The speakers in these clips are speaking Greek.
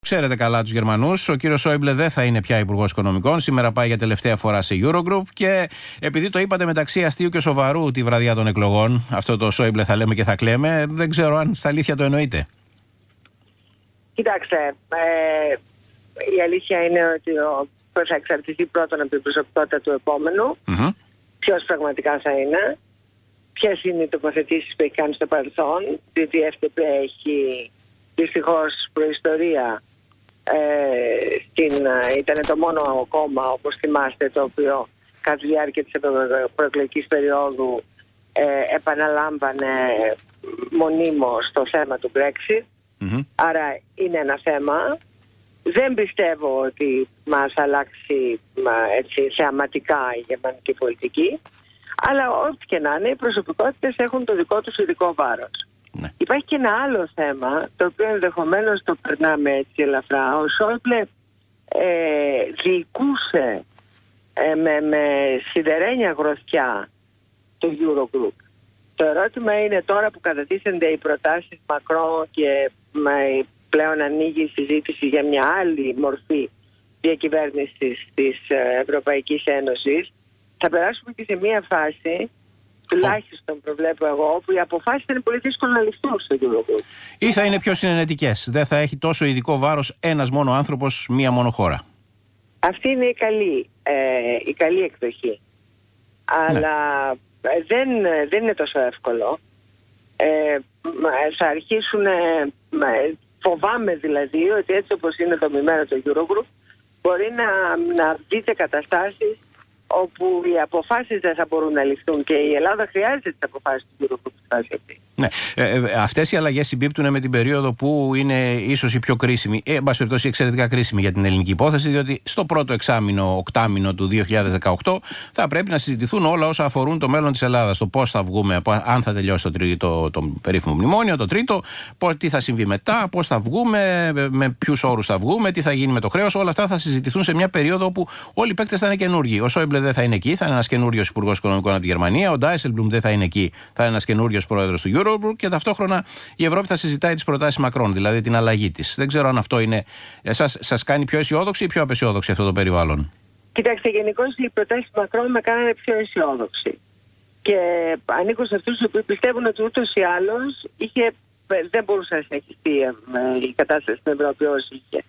Ξέρετε καλά τους Γερμανούς. Ο κύριος Σόιμπλε δεν θα είναι πια υπουργός οικονομικών. Σήμερα πάει για τελευταία φορά σε Eurogroup. Και επειδή το είπατε μεταξύ αστείου και σοβαρού τη βραδιά των εκλογών, αυτό το Σόιμπλε θα λέμε και θα κλαίμε, δεν ξέρω αν στα αλήθεια το εννοείτε. Κοιτάξτε, η αλήθεια είναι ότι θα εξαρτηθεί πρώτον από την προσωπικότητα του επόμενου. Ποιος πραγματικά θα είναι. Ποιες είναι οι τοποθετήσεις που έχει κάνει στο παρελθόν. Διότι η FDP έχει δυστυχώς προϊστορία. Ήταν το μόνο κόμμα, όπως θυμάστε, το οποίο κατά τη διάρκεια της προεκλογικής περίοδου επαναλάμβανε μονίμως το θέμα του Brexit. Άρα είναι ένα θέμα. Δεν πιστεύω ότι μας αλλάξει έτσι θεαματικά η γερμανική πολιτική, αλλά ό,τι και να είναι, οι προσωπικότητες έχουν το δικό τους ειδικό βάρος. Ναι. Υπάρχει και ένα άλλο θέμα, το οποίο ενδεχομένως το περνάμε έτσι ελαφρά. Ο Σόιμπλε διοικούσε με σιδερένια γροθιά το Eurogroup. Το ερώτημα είναι τώρα που κατατίθενται οι προτάσεις Μακρόν και πλέον ανοίγει η συζήτηση για μια άλλη μορφή διακυβέρνησης της Ευρωπαϊκής Ένωσης, θα περάσουμε και σε μια φάση, τουλάχιστον προβλέπω εγώ, που οι αποφάσεις είναι πολύ δύσκολο να ληφθούν στο Eurogroup. Ή θα είναι πιο συνενετικές. Δεν θα έχει τόσο ειδικό βάρος ένας μόνο άνθρωπος, μία μόνο χώρα. Αυτή είναι η καλή εκδοχή. Αλλά δεν είναι τόσο εύκολο. Θα αρχίσουν, φοβάμαι δηλαδή, ότι έτσι όπως είναι δομημένο το Eurogroup, μπορεί να δείτε καταστάσεις όπου οι αποφάσεις δεν θα μπορούν να ληφθούν και η Ελλάδα χρειάζεται τις αποφάσεις του Eurogroup στη φάση αυτή. Ναι. Αυτές οι αλλαγές συμπίπτουν με την περίοδο που είναι ίσως η πιο κρίσιμη, εν πάση περιπτώσει εξαιρετικά κρίσιμη για την ελληνική υπόθεση, διότι στο πρώτο οκτάμινο του 2018 θα πρέπει να συζητηθούν όλα όσα αφορούν το μέλλον της Ελλάδας. Το πώς θα βγούμε, αν θα τελειώσει το περίφημο μνημόνιο, το τρίτο, τι θα συμβεί μετά, πώς θα βγούμε, με ποιους όρους θα βγούμε, τι θα γίνει με το χρέος. Όλα αυτά θα συζητηθούν σε μια περίοδο όπου όλοι οι παίκτες θα είναι καινούργοι. Ο Σόιμπλε δεν θα είναι εκεί, θα είναι ένας καινούριος υπουργός οικονομικών από τη Γερμανία. Ο Ντάισελμπλουμ δεν θα είναι εκεί, θα είναι ένας καινούριος πρόεδρος του Eurogroup και ταυτόχρονα η Ευρώπη θα συζητάει τις προτάσεις Μακρόν, δηλαδή την αλλαγή της. Δεν ξέρω αν αυτό είναι. Σας κάνει πιο αισιόδοξη ή πιο απαισιόδοξη αυτό το περιβάλλον? Κοιτάξτε, γενικώς οι προτάσεις Μακρόν με κάνανε πιο αισιόδοξη. Και ανήκω σε αυτούς που πιστεύουν ότι ούτως ή άλλως δεν μπορούσε να συνεχιστεί η κατάσταση στην Ευρώπη όσο είχε.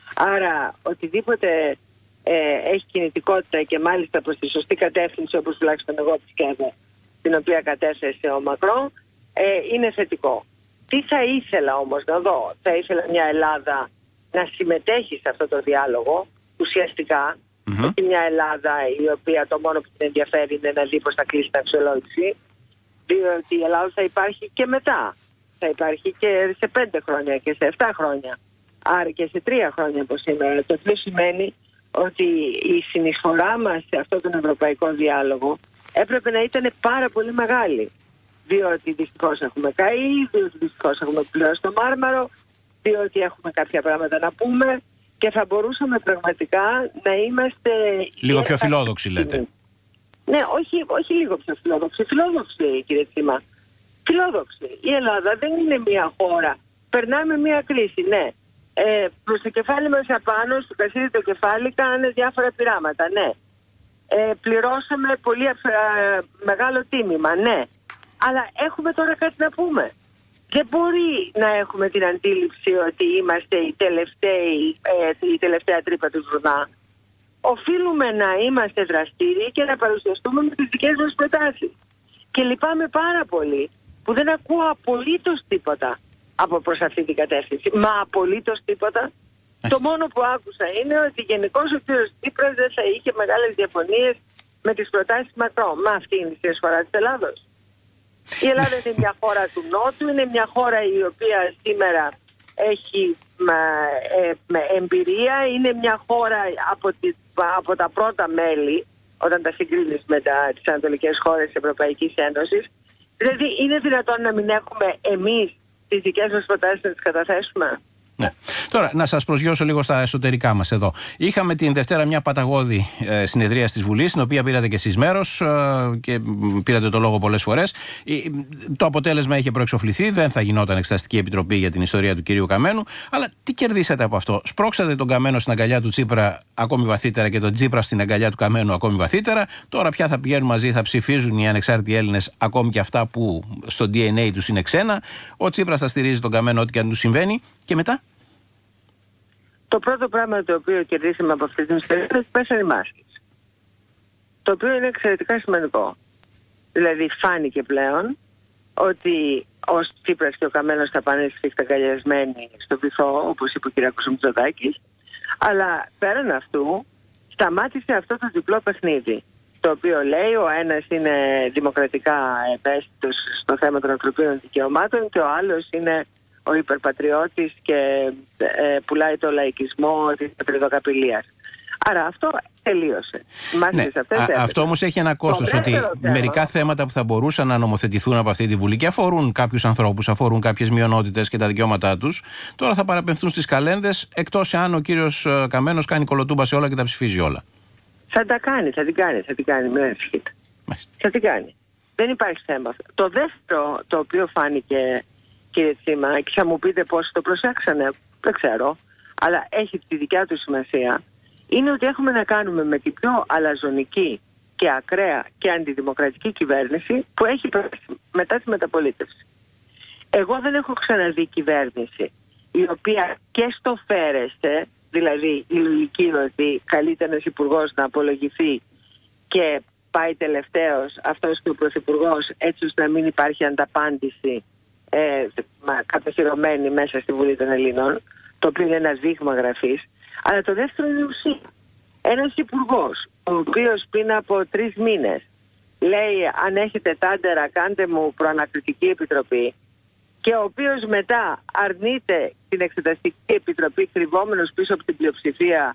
Άρα οτιδήποτε έχει κινητικότητα και μάλιστα προς τη σωστή κατεύθυνση, όπως τουλάχιστον εγώ πιστεύω, την οποία κατέθεσε ο Μακρόν, είναι θετικό. Τι θα ήθελα όμως να δω? Θα ήθελα μια Ελλάδα να συμμετέχει σε αυτό το διάλογο ουσιαστικά, όχι μια Ελλάδα η οποία το μόνο που την ενδιαφέρει είναι να δει πώς θα κλείσει την αξιολόγηση, διότι η Ελλάδα θα υπάρχει και μετά. Θα υπάρχει και σε 5 χρόνια και σε 7 χρόνια, άρα και σε 3 χρόνια από σήμερα. Το οποίο σημαίνει ότι η συνεισφορά μας σε αυτόν τον ευρωπαϊκό διάλογο έπρεπε να ήταν πάρα πολύ μεγάλη. Διότι δυστυχώς έχουμε καεί, διότι δυστυχώς έχουμε πληρώσει το μάρμαρο, διότι έχουμε κάποια πράγματα να πούμε και θα μπορούσαμε πραγματικά να είμαστε... Λίγο πιο φιλόδοξοι λέτε. Ναι, όχι λίγο πιο φιλόδοξοι. Φιλόδοξοι, κύριε Τσίμα. Φιλόδοξοι. Η Ελλάδα δεν είναι μια χώρα. Περνάμε μια κρίση, ναι. Προς το κεφάλι μας απάνω, στο κασίδι το κεφάλι, κάνανε διάφορα πειράματα, ναι. Πληρώσαμε πολύ μεγάλο τίμημα, ναι. Αλλά έχουμε τώρα κάτι να πούμε. Δεν μπορεί να έχουμε την αντίληψη ότι είμαστε η τελευταία τρύπα του βουνά. Οφείλουμε να είμαστε δραστήριοι και να παρουσιαστούμε με τις δικές μας προτάσεις. Και λυπάμαι πάρα πολύ που δεν ακούω απολύτως τίποτα από προς αυτή την κατεύθυνση. Μα απολύτως τίποτα. Το μόνο που άκουσα είναι ότι γενικώς ο κ. Τσίπρας δεν θα είχε μεγάλες διαφωνίες με τις προτάσεις Μακρόν. Μα αυτή είναι η συνεισφορά της Ελλάδος. Η Ελλάδα είναι μια χώρα του Νότου, είναι μια χώρα η οποία σήμερα έχει εμπειρία, είναι μια χώρα από τα πρώτα μέλη, όταν τα συγκρίνεις με τις ανατολικές χώρες της Ευρωπαϊκής Ένωσης. Δηλαδή είναι δυνατόν να μην έχουμε εμείς τις δικές μας προτάσεις να τις καταθέσουμε? Ναι. Τώρα, να σας προσγειώσω λίγο στα εσωτερικά μας εδώ. Είχαμε την Δευτέρα μια παταγώδη συνεδρία της Βουλής, στην οποία πήρατε και εσείς μέρος και πήρατε το λόγο πολλές φορές. Το αποτέλεσμα είχε προεξοφληθεί, δεν θα γινόταν εξεταστική επιτροπή για την ιστορία του κυρίου Καμένου. Αλλά τι κερδίσατε από αυτό? Σπρώξατε τον Καμένο στην αγκαλιά του Τσίπρα ακόμη βαθύτερα και τον Τσίπρα στην αγκαλιά του Καμένου ακόμη βαθύτερα. Τώρα πια θα πηγαίνουν μαζί, θα ψηφίζουν οι ανεξάρτητοι Έλληνες, ακόμη και αυτά που στο DNA τους είναι ξένα. Ο Τσίπρας θα στηρίζει τον Καμένο ό,τι και αν του συμβαίνει. Και μετά? Το πρώτο πράγμα το οποίο κερδίσαμε από αυτή την ιστορία είναι ότι πέσανε οι μάσκες. Το οποίο είναι εξαιρετικά σημαντικό. Δηλαδή φάνηκε πλέον ότι ο Τσίπρας και ο Καμένος θα πάνε σφιχταγκαλιασμένοι στο βυθό, όπως είπε ο κ. Μητσοτάκης. Αλλά πέραν αυτού σταμάτησε αυτό το διπλό παιχνίδι. Το οποίο λέει ο ένας είναι δημοκρατικά ευαίσθητος στο θέμα των ανθρωπίνων δικαιωμάτων και ο άλλος είναι ο υπερπατριώτης και πουλάει το λαϊκισμό της πατριδοκαπηλείας. Άρα αυτό τελείωσε. Ναι, αυτό όμως έχει ένα κόστος, ότι μερικά θέματα που θα μπορούσαν να νομοθετηθούν από αυτή τη Βουλή και αφορούν κάποιους ανθρώπους, αφορούν κάποιες μειονότητες και τα δικαιώματά τους, τώρα θα παραπεμφθούν στις καλένδες, εκτός εάν ο κύριος Καμένος κάνει κολοτούμπα σε όλα και τα ψηφίζει όλα. Θα την κάνει, μην ανησυχείτε. Θα την κάνει. Δεν υπάρχει θέμα αυτό. Το δεύτερο το οποίο φάνηκε, κύριε Τσίμα, και θα μου πείτε πώς το προσέξανε, δεν ξέρω, αλλά έχει τη δικιά του σημασία, είναι ότι έχουμε να κάνουμε με την πιο αλαζονική και ακραία και αντιδημοκρατική κυβέρνηση που έχει μετά τη μεταπολίτευση. Εγώ δεν έχω ξαναδεί κυβέρνηση η οποία και στο φέρεστε, δηλαδή η λογική ότι καλείται ένας υπουργός να απολογηθεί και πάει τελευταίος αυτός και ο πρωθυπουργός, έτσι ώστε να μην υπάρχει ανταπάντηση κατοχυρωμένη μέσα στη Βουλή των Ελλήνων, το οποίο είναι ένα δείγμα γραφής. Αλλά το δεύτερο είναι ουσία. Ένας υπουργός, ο οποίος πριν από 3 μήνες λέει αν έχετε τάντερα κάντε μου προανακριτική επιτροπή, και ο οποίος μετά αρνείται την εξεταστική επιτροπή κρυβόμενος πίσω από την πλειοψηφία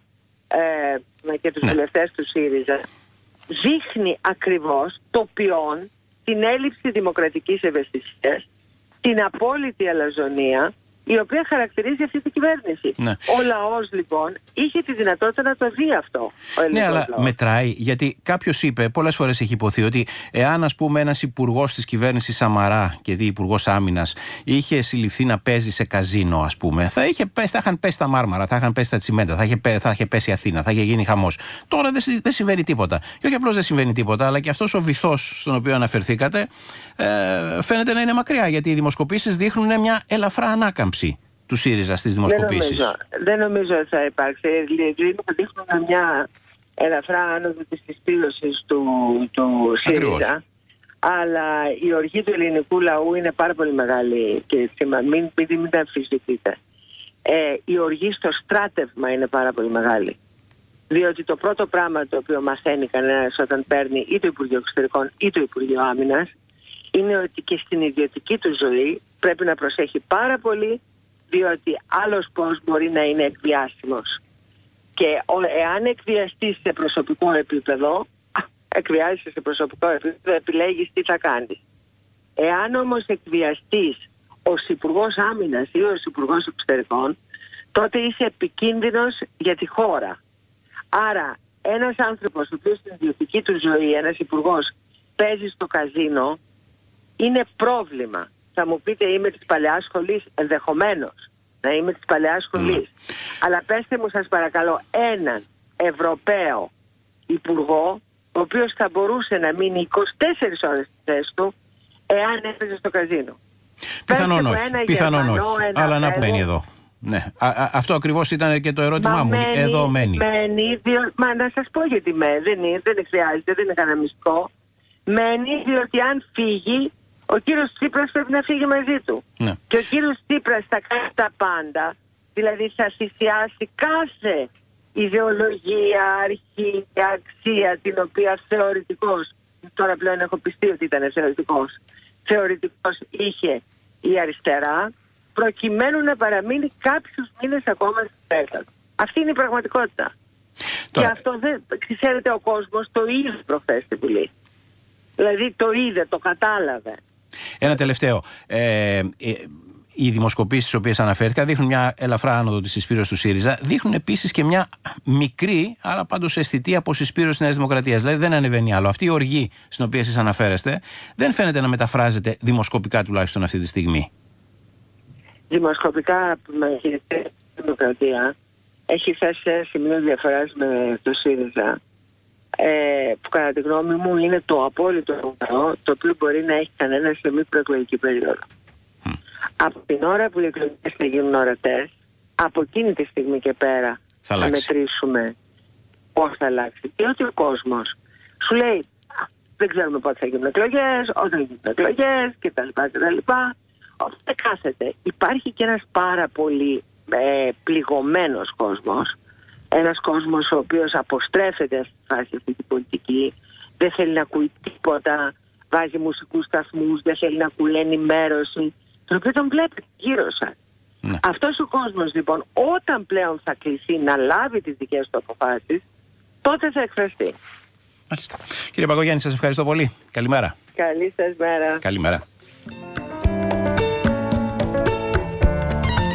και τους βουλευτές του ΣΥΡΙΖΑ, δείχνει ακριβώς το ποιόν, την έλλειψη δημοκρατικής ευαισθησίας, την απόλυτη αλαζονία η οποία χαρακτηρίζει αυτή την κυβέρνηση. Ναι. Ο λαός λοιπόν είχε τη δυνατότητα να το δει αυτό. Ναι, αλλά λαός μετράει, γιατί κάποιος είπε, πολλές φορές έχει υποθεί, ότι εάν ας πούμε ένας υπουργός της κυβέρνησης Σαμαρά και δι υπουργός άμυνας είχε συλληφθεί να παίζει σε καζίνο, ας πούμε, θα είχαν πέσει τα Μάρμαρα, θα είχαν πέσει τα τσιμέντα, θα είχε πέσει η Αθήνα, θα είχε γίνει χαμός. Τώρα δεν συμβαίνει τίποτα. Και όχι απλώς δεν συμβαίνει τίποτα, αλλά και αυτός ο βυθός στον οποίο αναφερθήκατε φαίνεται να είναι μακριά, γιατί οι δημοσκοπήσεις δείχνουν μια ελαφρά ανάκαμψη του ΣΥΡΙΖΑ στις δημοσκοπήσεις. Δεν νομίζω ότι θα υπάρξει. Δείχνουν μια ελαφρά άνοδο της συσπήρωσης του ΣΥΡΙΖΑ. Αλλά η οργή του ελληνικού λαού είναι πάρα πολύ μεγάλη, κύριε Τσίμα. Μην τα αμφισβητείτε. Η οργή στο στράτευμα είναι πάρα πολύ μεγάλη. Διότι το πρώτο πράγμα το οποίο μαθαίνει κανένας όταν παίρνει ή το Υπουργείο Εξωτερικών ή το Υπουργείο Άμυνας είναι ότι και στην ιδιωτική του ζωή πρέπει να προσέχει πάρα πολύ, διότι άλλος πώς μπορεί να είναι εκβιάσιμος. Και εάν εκβιαστείς σε προσωπικό επίπεδο, εκβιάζεσαι σε προσωπικό επίπεδο, επιλέγεις τι θα κάνεις. Εάν όμως εκβιαστείς ως Υπουργός Άμυνας ή ως Υπουργός Εξωτερικών, τότε είσαι επικίνδυνος για τη χώρα. Άρα ένας άνθρωπος ο οποίος στην ιδιωτική του ζωή, ένας υπουργός, παίζει στο καζίνο, είναι πρόβλημα. Θα μου πείτε είμαι της παλαιάς σχολής, ενδεχομένως να είμαι της παλαιάς σχολής. Αλλά πέστε μου σας παρακαλώ έναν Ευρωπαίο υπουργό ο οποίος θα μπορούσε να μείνει 24 ώρες στη θέση του εάν έπαιζε στο καζίνο. Πιθανόν όχι, αλλά να μπαίνει εδώ. Ναι. Αυτό ακριβώς ήταν και το ερώτημά μου. Εδώ μένει. Μα να σας πω γιατί δεν χρειάζεται, δεν είναι κανένα μυστικό. Μένει διότι αν φύγει, ο κύριος Τσίπρας πρέπει να φύγει μαζί του. Ναι. Και ο κύριος Τσίπρας θα κάνει τα πάντα, δηλαδή θα θυσιάσει κάθε ιδεολογία, αρχή, αξία την οποία θεωρητικώς, τώρα πλέον έχω πιστεί ότι ήταν θεωρητικώς είχε η αριστερά, προκειμένου να παραμείνει κάποιους μήνες ακόμα στην πέτα. Αυτή είναι η πραγματικότητα. Τώρα... Και αυτό δεν ξέρετε, ο κόσμος το είδε προχθές στη Βουλή. Δηλαδή το είδε, το κατάλαβε. Ένα τελευταίο. οι δημοσκοπήσεις στις οποίες αναφέρθηκα δείχνουν μια ελαφρά άνοδο της συσπήρωσης του ΣΥΡΙΖΑ. Δείχνουν επίσης και μια μικρή, αλλά πάντως αισθητή αποσυσπήρωση της Νέας Δημοκρατίας. Δηλαδή δεν ανεβαίνει άλλο. Αυτή η οργή στην οποία εσείς αναφέρεστε δεν φαίνεται να μεταφράζεται δημοσκοπικά τουλάχιστον αυτή τη στιγμή. Δημοσκοπικά η Δημοκρατία έχει φτάσει σε ένα σημείο διαφοράς με το ΣΥΡΙΖΑ, που κατά τη γνώμη μου είναι το απόλυτο νούμερο το οποίο μπορεί να έχει κανένα σε μη προεκλογική περίοδο. Από την ώρα που οι εκλογές θα γίνουν ορατές, από εκείνη τη στιγμή και πέρα θα μετρήσουμε πώς θα αλλάξει. Διότι ο κόσμος σου λέει δεν ξέρουμε πότε θα γίνουν εκλογές, όταν γίνουν εκλογές κτλ. Οπότε κάθεται. Υπάρχει και ένας πάρα πολύ πληγωμένος κόσμος. Ένας κόσμος ο οποίος αποστρέφεται στη φάση αυτή την πολιτική, δεν θέλει να ακούει τίποτα, βάζει μουσικούς σταθμούς, δεν θέλει να ακούει ενημέρωση, τον οποίο τον βλέπετε γύρω σας. Ναι. Αυτός ο κόσμος λοιπόν όταν πλέον θα κληθεί να λάβει τις δικές του αποφάσεις, τότε θα εκφραστεί. Μάλιστα. Κύριε Παγκογιάννη, σας ευχαριστώ πολύ. Καλημέρα. Καλή σας μέρα. Καλημέρα.